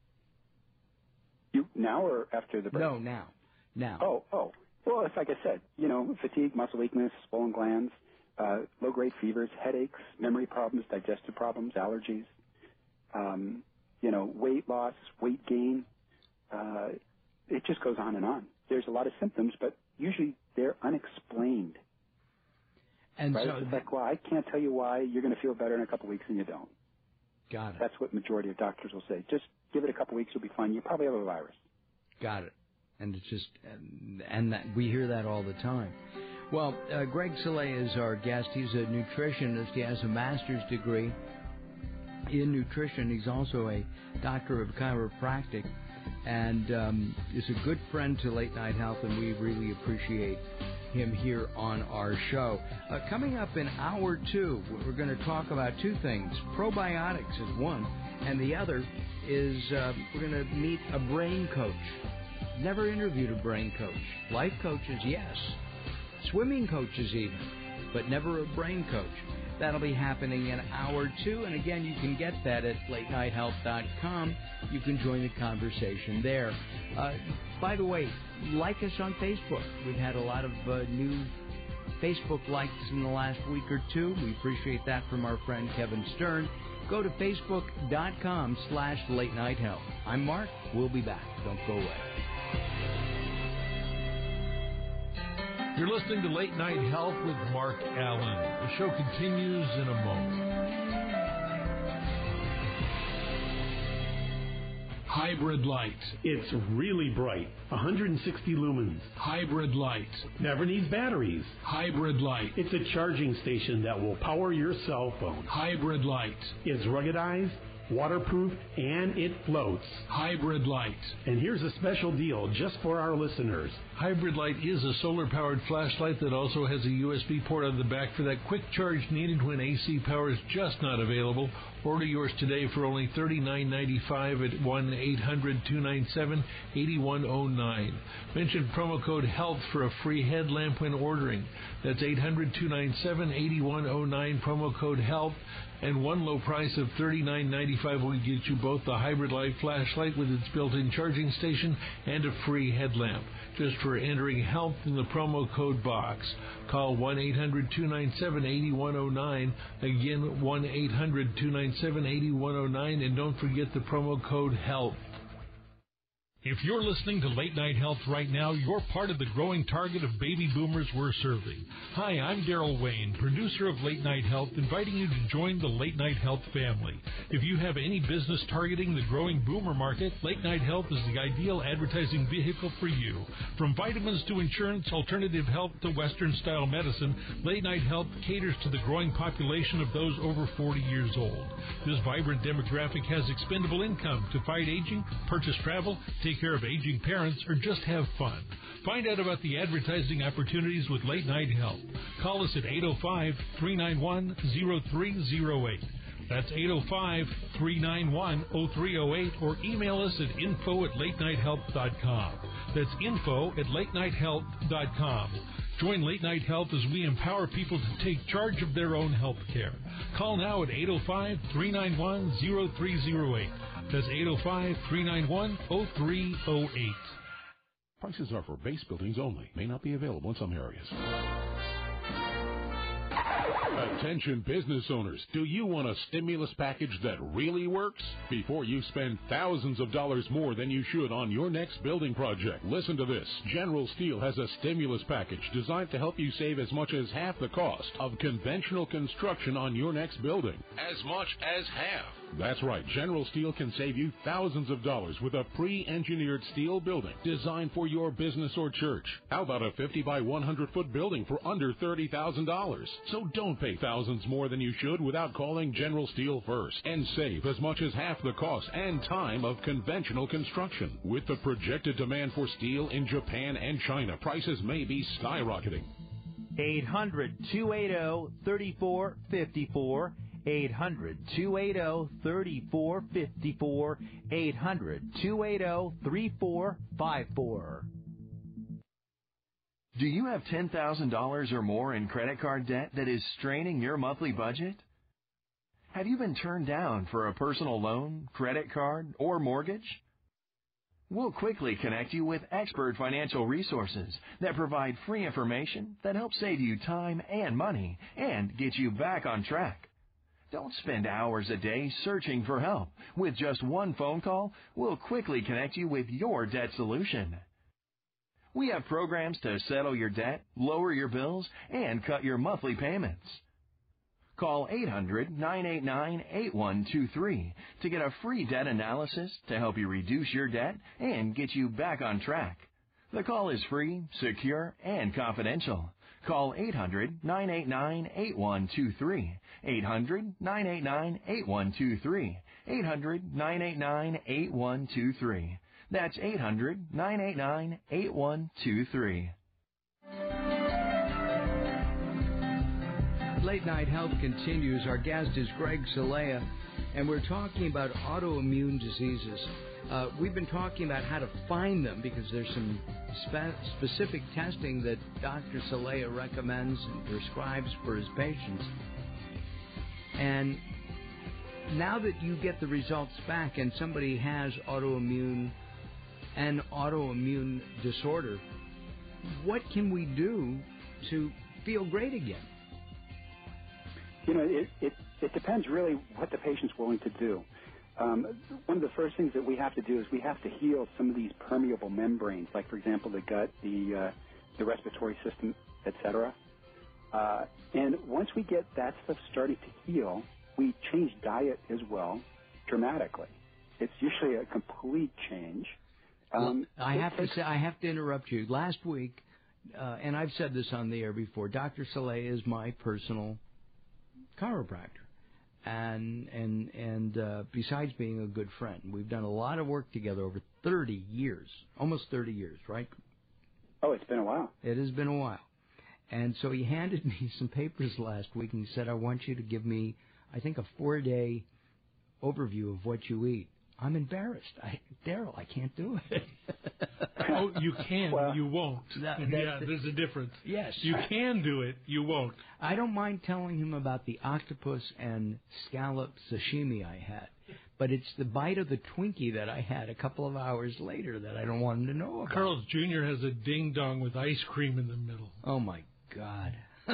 S17: You now or after the break?
S3: No, now. Now.
S17: Oh, oh. Well, it's like I said, you know, fatigue, muscle weakness, swollen glands, uh, low-grade fevers, headaches, memory problems, digestive problems, allergies, um, you know, weight loss, weight gain. Uh, it just goes on and on. There's a lot of symptoms, but usually they're unexplained.
S3: And
S17: right?
S3: so
S17: It's like, well, I can't tell you why you're going to feel better in a couple of weeks and you don't.
S3: Got it.
S17: That's what majority of doctors will say. Just give it a couple of weeks, you'll be fine. You probably have a virus.
S3: Got it. And it's just, and, and that we hear that all the time. Well, uh, Greg Soleil is our guest. He's a nutritionist. He has a master's degree in nutrition. He's also a doctor of chiropractic, and um, is a good friend to Late Night Health, and we really appreciate him here on our show. Uh, coming up in hour two, we're going to talk about two things. Probiotics is one, and the other is uh, we're going to meet a brain coach. Never interviewed a brain coach. Life coaches, yes. Swimming coaches even, but never a brain coach. That'll be happening in hour two, and again, you can get that at late night health dot com. You can join the conversation there. Uh, by the way, like us on Facebook. We've had a lot of uh, new Facebook likes in the last week or two. We appreciate that from our friend Kevin Stern. Go to facebook dot com slash late night health. I'm Mark. We'll be back. Don't go away.
S5: You're listening to Late Night Health with Mark Allen. The show continues in a moment. Hybrid light.
S6: It's really bright. one hundred sixty lumens.
S5: Hybrid light.
S6: Never needs batteries.
S5: Hybrid light.
S6: It's a charging station that will power your cell phone.
S5: Hybrid light.
S6: It's ruggedized, waterproof, and it floats.
S5: Hybrid light.
S6: And here's a special deal just for our listeners.
S5: Hybrid light is a solar-powered flashlight that also has a U S B port on the back for that quick charge needed when A C power is just not available. Order yours today for only thirty-nine ninety-five at one eight hundred two nine seven eight one zero nine. Mention promo code HEALTH for a free headlamp when ordering. That's eight hundred two nine seven eight one zero nine, promo code HEALTH. And one low price of thirty-nine ninety-five will get you both the Hybrid Light flashlight with its built-in charging station and a free headlamp, just for entering HEALTH in the promo code box. Call one eight hundred two nine seven eight one zero nine. Again, one eight hundred two nine seven eight one zero nine, and don't forget the promo code HEALTH.
S4: If you're listening to Late Night Health right now, you're part of the growing target of baby boomers we're serving. Hi, I'm Daryl Wayne, producer of Late Night Health, inviting you to join the Late Night Health family. If you have any business targeting the growing boomer market, Late Night Health is the ideal advertising vehicle for you. From vitamins to insurance, alternative health to Western-style medicine, Late Night Health caters to the growing population of those over forty years old. This vibrant demographic has expendable income to fight aging, purchase travel, take care of aging parents, or just have fun. Find out about the advertising opportunities with Late Night Health. Call us at eight oh five, three nine one, oh three oh eight. That's eight oh five, three nine one, oh three oh eight, or email us at info at late night health dot com. That's info at late night health dot com. Join Late Night Health as we empower people to take charge of their own health care. Call now at eight oh five, three nine one, oh three oh eight. That's eight oh five, three nine one, oh three oh eight.
S7: Prices are for base buildings only. May not be available in some areas. Attention business owners, do you want a stimulus package that really works? Before you spend thousands of dollars more than you should on your next building project, listen to this. General Steel has a stimulus package designed to help you save as much as half the cost of conventional construction on your next building. As much as half. That's right. General Steel can save you thousands of dollars with a pre-engineered steel building designed for your business or church. How about a fifty by one hundred foot building for under thirty thousand dollars? So don't pay thousands more than you should without calling General Steel first and save as much as half the cost and time of conventional construction. With the projected demand for steel in Japan and China, prices may be skyrocketing.
S8: eight hundred, two eighty, thirty-four fifty-four. eight hundred, two eighty, thirty-four fifty-four. eight hundred, two eighty, thirty-four fifty-four.
S9: Do you have ten thousand dollars or more in credit card debt that is straining your monthly budget? Have you been turned down for a personal loan, credit card, or mortgage? We'll quickly connect you with expert financial resources that provide free information that helps save you time and money and get you back on track. Don't spend hours a day searching for help. With just one phone call, we'll quickly connect you with your debt solution. We have programs to settle your debt, lower your bills, and cut your monthly payments. Call eight hundred, nine eight nine, eight one two three to get a free debt analysis to help you reduce your debt and get you back on track. The call is free, secure, and confidential. Call eight hundred, nine eight nine, eight one two three. eight hundred, nine eight nine, eight one two three. eight hundred, nine eight nine, eight one two three. That's eight hundred, nine eight nine, eight one two three.
S3: Late Night Health continues. Our guest is Greg Celea, and we're talking about autoimmune diseases. Uh, we've been talking about how to find them because there's some spe- specific testing that Doctor Celea recommends and prescribes for his patients. And now that you get the results back and somebody has autoimmune an autoimmune disorder, what can we do to feel great again?
S17: You know, it, it, it depends really what the patient's willing to do. Um, one of the first things that we have to do is we have to heal some of these permeable membranes, like, for example, the gut, the, uh, the respiratory system, et cetera. Uh, and once we get that stuff starting to heal, we change diet as well dramatically. It's usually a complete change. Um,
S3: well, I have to say, I have to interrupt you. Last week, uh, and I've said this on the air before, Doctor Celea is my personal chiropractor, and and and uh, besides being a good friend, we've done a lot of work together over thirty years, almost thirty years, right?
S17: Oh, it's been a while.
S3: It has been a while. And so he handed me some papers last week, and he said, I want you to give me, I think, a four-day overview of what you eat. I'm embarrassed. I, Daryl, I can't do it.
S4: Oh, you can,
S3: well,
S4: you won't.
S3: That,
S4: yeah, there's a difference.
S3: Yes.
S4: You can do it, you won't.
S3: I don't mind telling him about the octopus and scallop sashimi I had, but it's the bite of the Twinkie that I had a couple of hours later that I don't want him to know about.
S4: Carl's Junior has a ding-dong with ice cream in the middle.
S3: Oh, my God.
S17: uh,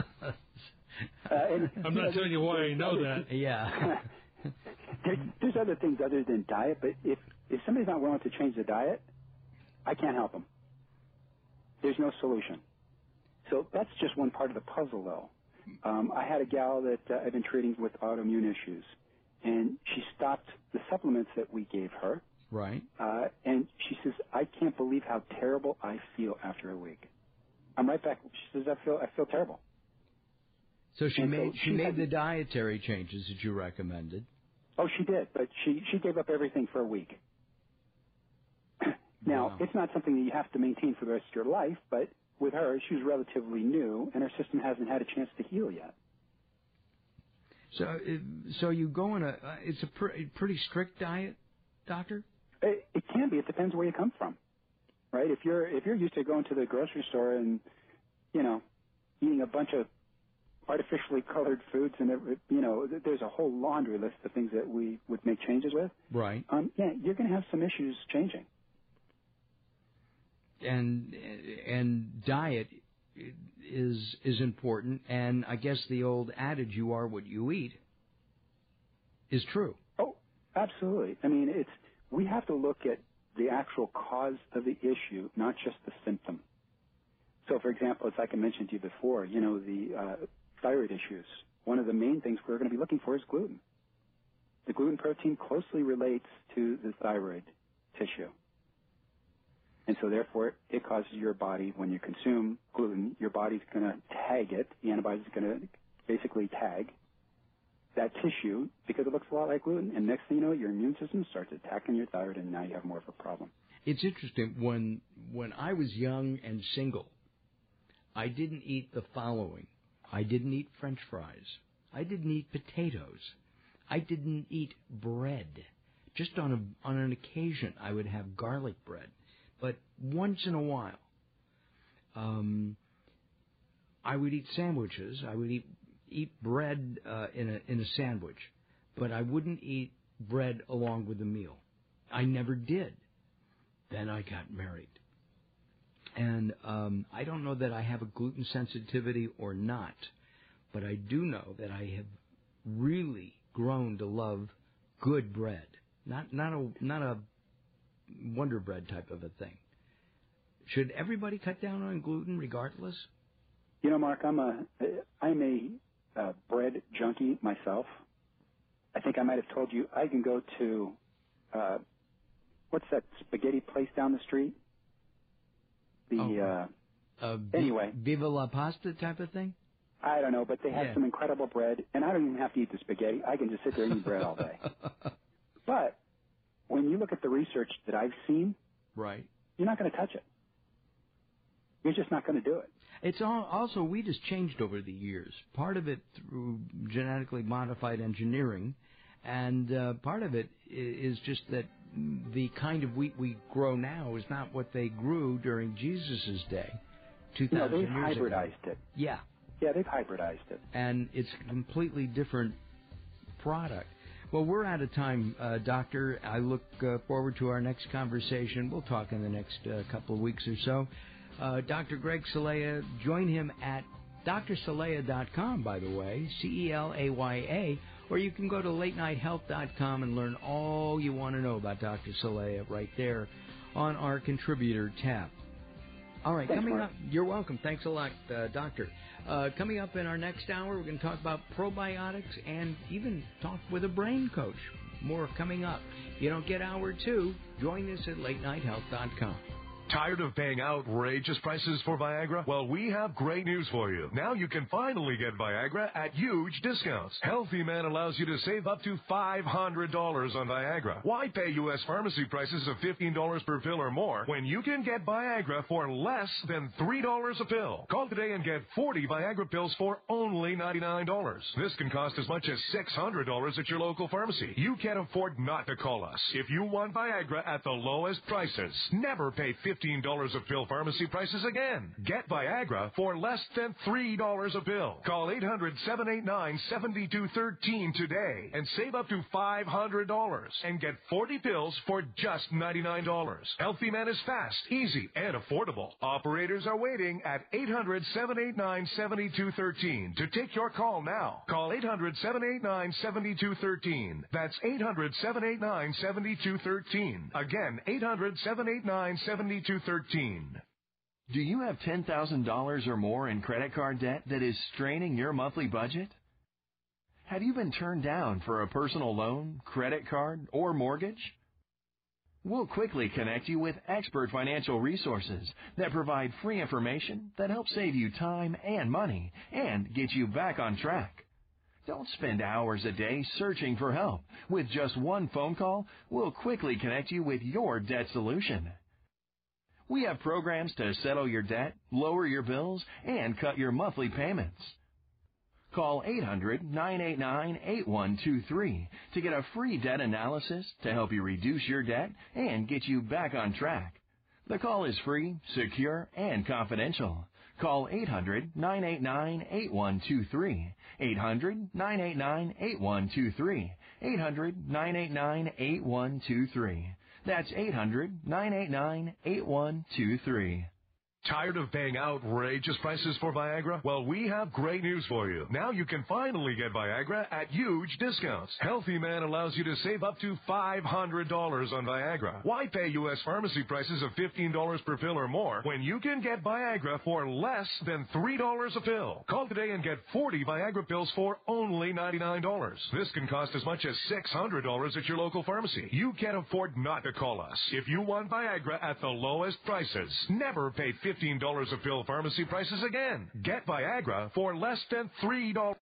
S17: and,
S4: I'm not telling you why I know that.
S3: Yeah.
S17: There's, there's other things other than diet, but if, if somebody's not willing to change the diet, I can't help them. There's no solution. So that's just one part of the puzzle, though. Um, I had a gal that uh, I've been treating with autoimmune issues, and she stopped the supplements that we gave her.
S3: Right.
S17: Uh, and she says, I can't believe how terrible I feel after a week. I'm right back. She says, I feel I feel terrible.
S3: So she
S17: and
S3: made
S17: so
S3: she,
S17: she
S3: made
S17: had,
S3: the dietary changes that you recommended.
S17: Oh, she did, but she, she gave up everything for a week. Now,
S3: Wow.
S17: it's not something that you have to maintain for the rest of your life, but with her, she's relatively new, and her system hasn't had a chance to heal yet.
S3: So, so you go on a, uh, it's a pr- pretty strict diet, doctor?
S17: It, it can be. It depends where you come from, right? If you're if you're used to going to the grocery store and, you know, eating a bunch of artificially colored foods, and you know, there's a whole laundry list of things that we would make changes with.
S3: Right.
S17: Um, yeah, you're going to have some issues changing.
S3: And and diet is is important, and I guess the old adage "you are what you eat" is true.
S17: Oh, absolutely. I mean, it's we have to look at the actual cause of the issue, not just the symptom. So, for example, as like I mentioned to you before, you know, the uh, thyroid issues. One of the main things we're going to be looking for is gluten. the gluten protein closely relates to the thyroid tissue. And so therefore, it causes your body, when you consume gluten, your body's going to tag it. The antibody's going to basically tag that tissue because it looks a lot like gluten. And next thing you know, your immune system starts attacking your thyroid, and now you have more of a problem.
S3: It's interesting. When when I was young and single, I didn't eat the following. I didn't eat French fries. I didn't eat potatoes. I didn't eat bread. Just on a on an occasion, I would have garlic bread. But once in a while, um, I would eat sandwiches. I would eat eat bread uh, in a in a sandwich, but I wouldn't eat bread along with the meal. I never did. Then I got married, and um, I don't know that I have a gluten sensitivity or not, but I do know that I have really grown to love good bread, not not a not a Wonder Bread type of a thing. Should everybody cut down on gluten regardless?
S17: You know, Mark, I'm a I'm a uh, bread junkie myself. I think I might have told you I can go to uh, what's that spaghetti place down the street? The
S3: oh,
S17: uh,
S3: uh,
S17: anyway,
S3: Viva la Pasta type of thing.
S17: I don't know, but they have
S3: yeah.
S17: some incredible bread, and I don't even have to eat the spaghetti. I can just sit there and eat bread all day. But when you look at the research that I've seen,
S3: right,
S17: you're not going to touch it. You're just not going to do it.
S3: It's all, also wheat has changed over the years. Part of it through genetically modified engineering, and uh, part of it is just that the kind of wheat we grow now is not what they grew during Jesus' day, two thousand
S17: no, they've
S3: years
S17: hybridized
S3: ago.
S17: it.
S3: Yeah.
S17: Yeah, they've hybridized it.
S3: And it's a completely different product. Well, we're out of time, uh, Doctor. I look uh, forward to our next conversation. We'll talk in the next uh, couple of weeks or so. Uh, Doctor Greg Celaya, join him at D R celaya dot com, by the way, C E L A Y A, or you can go to late night health dot com and learn all you want to know about Doctor Celaya right there on our contributor tab. All right,
S17: Thanks,
S3: coming
S17: Mark.
S3: up, you're welcome. Thanks a lot, uh, Doctor. Uh, coming up in our next hour, we're going to talk about probiotics and even talk with a brain coach. More coming up. You don't get hour two. Join us at late night health dot com.
S16: Tired of paying outrageous prices for Viagra? Well, we have great news for you. Now you can finally get Viagra at huge discounts. Healthy Man allows you to save up to five hundred dollars on Viagra. Why pay U S pharmacy prices of fifteen dollars per pill or more when you can get Viagra for less than three dollars a pill? Call today and get forty Viagra pills for only ninety-nine dollars. This can cost as much as six hundred dollars at your local pharmacy. You can't afford not to call us. If you want Viagra at the lowest prices, never pay fifteen dollars a pill pharmacy prices again. Get Viagra for less than three dollars a pill. Call eight hundred, seven eight nine, seven two one three today and save up to five hundred dollars and get forty pills for just ninety-nine dollars. Healthy Man is fast, easy, and affordable. Operators are waiting at eight hundred, seven eight nine, seven two one three to take your call now. Call eight hundred, seven eight nine, seven two one three. That's eight hundred, seven eight nine, seven two one three. Again, eight hundred, seven eight nine, seven two one three.
S9: Do you have ten thousand dollars or more in credit card debt that is straining your monthly budget? Have you been turned down for a personal loan, credit card, or mortgage? We'll quickly connect you with expert financial resources that provide free information that helps save you time and money and get you back on track. Don't spend hours a day searching for help. With just one phone call, we'll quickly connect you with your debt solution. We have programs to settle your debt, lower your bills, and cut your monthly payments. Call eight hundred, nine eight nine, eight one two three to get a free debt analysis to help you reduce your debt and get you back on track. The call is free, secure, and confidential. Call eight hundred, nine eight nine, eight one two three, eight hundred, nine eight nine, eight one two three, eight hundred, nine eight nine, eight one two three. That's eight hundred, nine eight nine, eight one two three.
S16: Tired of paying outrageous prices for Viagra? Well, we have great news for you. Now you can finally get Viagra at huge discounts. Healthy Man allows you to save up to five hundred dollars on Viagra. Why pay U S pharmacy prices of fifteen dollars per pill or more when you can get Viagra for less than three dollars a pill? Call today and get forty Viagra pills for only ninety-nine dollars. This can cost as much as six hundred dollars at your local pharmacy. You can't afford not to call us. If you want Viagra at the lowest prices, never pay fifteen dollars a pill pharmacy prices again. Get Viagra for less than three dollars.